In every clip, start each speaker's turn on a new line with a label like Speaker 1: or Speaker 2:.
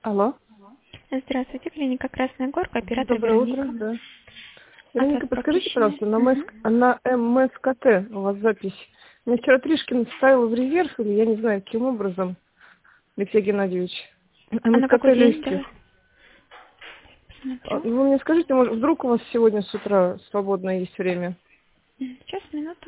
Speaker 1: Алло.
Speaker 2: Здравствуйте, клиника Красная Горка, оператор
Speaker 1: Доброе утро,
Speaker 2: Вероника.
Speaker 1: да.
Speaker 2: От вас
Speaker 1: Вероника, подскажите,
Speaker 2: пропущенные.
Speaker 1: пожалуйста, на МСКТ у вас запись. Мне вчера Тришкин ставил в резерв, или я не знаю, каким образом, Алексей Геннадьевич.
Speaker 2: А на
Speaker 1: МСКТ
Speaker 2: какой день?
Speaker 1: легких.
Speaker 2: Давай посмотрю.
Speaker 1: Вы мне скажите, может, вдруг у вас сегодня с утра свободное есть время?
Speaker 2: Сейчас, минуту.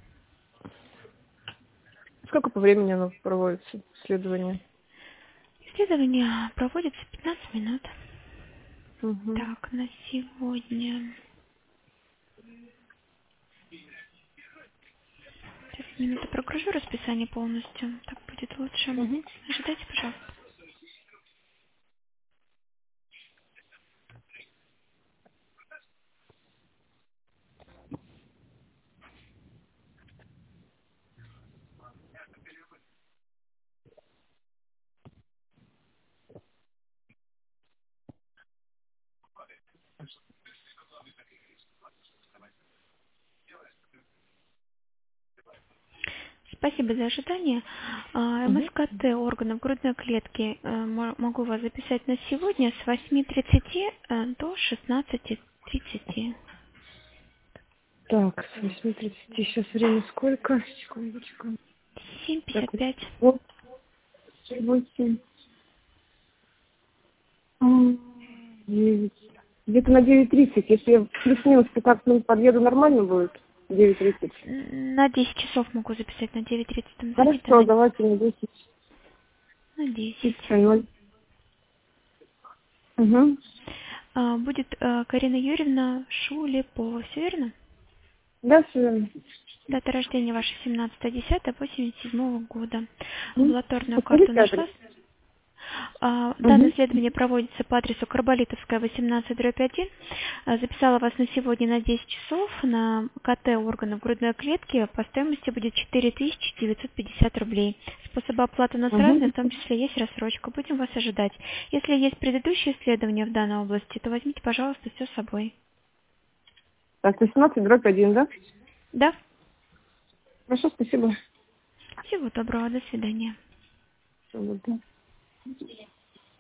Speaker 1: Сколько по времени оно проводится, исследование?
Speaker 2: Исследование проводится 15 минут.
Speaker 1: Угу.
Speaker 2: Так, на сегодня. Сейчас, минуту прогружу расписание полностью. Так будет лучше.
Speaker 1: Угу.
Speaker 2: Ожидайте, пожалуйста. Спасибо за ожидание.
Speaker 1: Угу.
Speaker 2: МСКТ органов грудной клетки могу вас записать на сегодня с 8:30 до 16:30.
Speaker 1: Так, с 8:30 сейчас время сколько? Секундочку. Так,
Speaker 2: 7:55.
Speaker 1: вот, 8, 9. Где-то на 9:30. Если я плюс-минус 15 минут подъеду, нормально будет? 9:30.
Speaker 2: На 10 часов могу записать, на 9:30 там занято,
Speaker 1: Хорошо, давайте на 10.
Speaker 2: на 10.
Speaker 1: 30:00. Угу.
Speaker 2: Будет Карина Юрьевна Шулепова, все верно?
Speaker 1: Да, все верно.
Speaker 2: Дата рождения ваша 17.10.87 года.
Speaker 1: Мгм.
Speaker 2: Амбулаторную карту
Speaker 1: Подскажите адрес.
Speaker 2: нашла. Данное
Speaker 1: Угу.
Speaker 2: исследование проводится по адресу Карболитовская, 18/1. Записала вас на сегодня на 10 часов на КТ органов грудной клетки. По стоимости будет 4950 рублей. Способы оплаты у нас
Speaker 1: Угу.
Speaker 2: разные, в том числе есть рассрочка. Будем вас ожидать. Если есть предыдущие исследования в данной области, то возьмите, пожалуйста, все с собой.
Speaker 1: Так, 18/1, да?
Speaker 2: Да?
Speaker 1: Хорошо, спасибо.
Speaker 2: Всего доброго. До свидания.
Speaker 1: Всё, да.